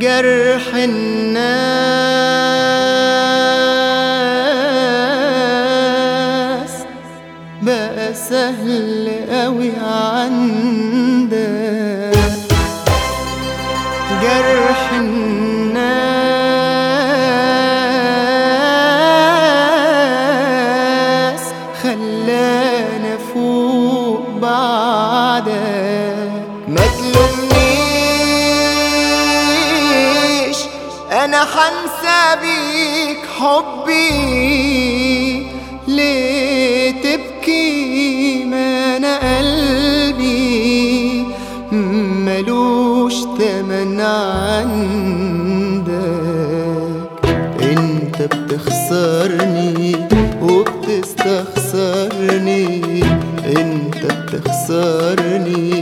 جرح الناس بقى سهل قوي عندك. جرح الناس خلانا فوق بعدك. ما تلومنيش انا حنسى بيك حبي، ليه تبكي؟ ما انا قلبي ملوش تمن عندك. انت بتخسرني وبتستخسرني، انت بتخسرني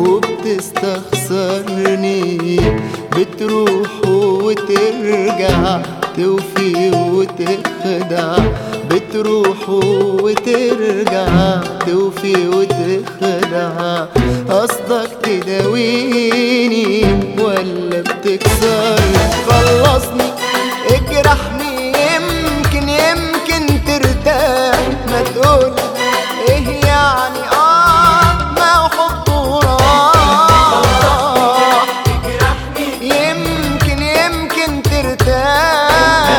وبتستخسرني، بتروح وترجع توفي وتخدع، بتروح وترجع توفي وتخدع. قصدك تداويني ولا بتكسرني؟ خلصني اجرحني يمكن ترتاح. ما تقول ايه يعني ما حب وراح. يمكن ترتاح.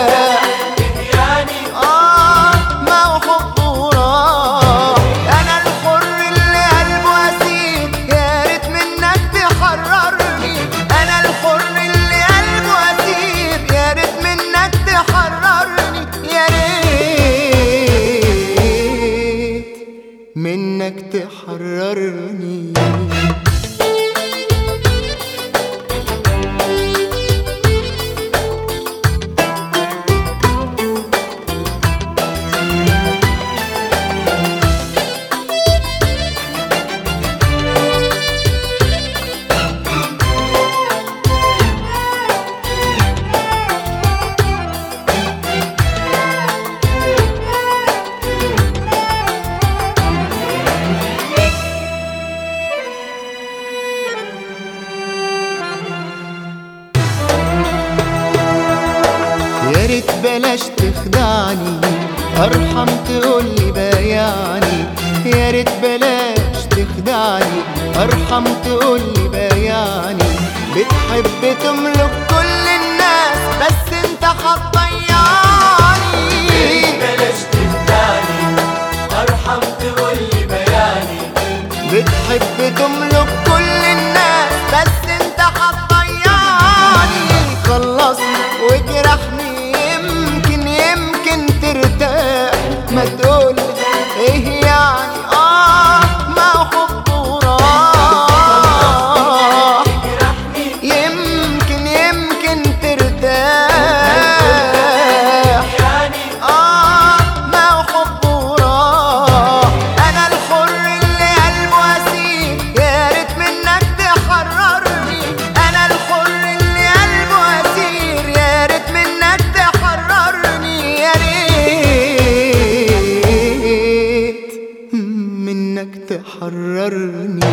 ما حب وراح. انا الحر اللي قلبه اسير، يا ريت منك تحررني. انا الحر اللي قلبه اسير، يا ريت منك تحررني. يا ريت منك تحررني. يا ريت بلاش تخدعني، ارحم تقولي بايعني. يا ريت بلاش تخدعني، ارحم تقولي بايعني. بتحب تملك كل الناس بس انت هتضيعني. يا ريت بلاش تخدعني، ارحم تقولي بايعني. بتحب تملك كل الناس بس انت هتضيعني. خلصني واجرحني يمكن ترتاح. ما تقول ايه يعني ما حب وراح. يمكن ترتاح. ما حب وراح. انا الحر اللي قلبه اسير، يا ريت منك تحررني. انا الحر اللي قلبه اسير، يا ريت منك تحررني. يا ريت منك تحررني.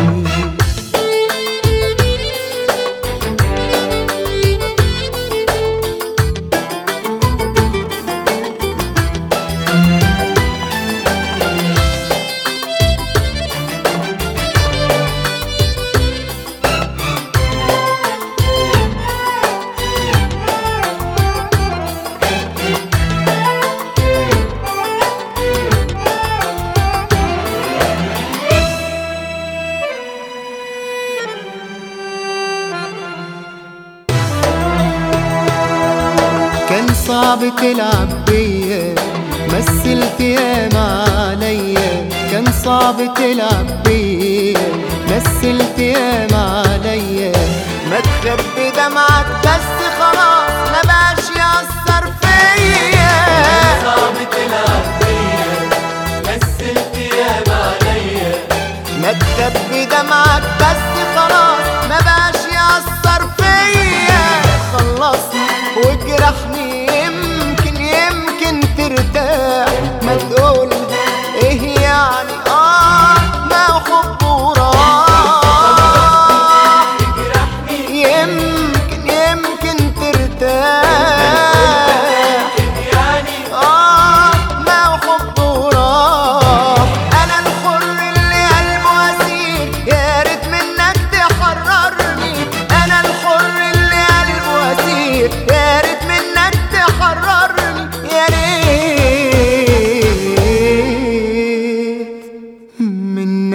كان صعب تلعب بيا، مثلت ياما عليا. كان صعب تلعب بيا، مثلت ياما عليا. ما تخبي دمعك بس خلاص ما بقاش يأثر فيا. كان صعب تلعب بيا، مثلت ياما عليا. ما تخبي دمعك بس خلاص ما بقاش يأثر فيا. خلصني واجرحني يمكن ترتاح. ما تقول ايه يعني ما حب وراح. يمكن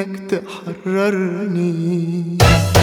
انك تحررني.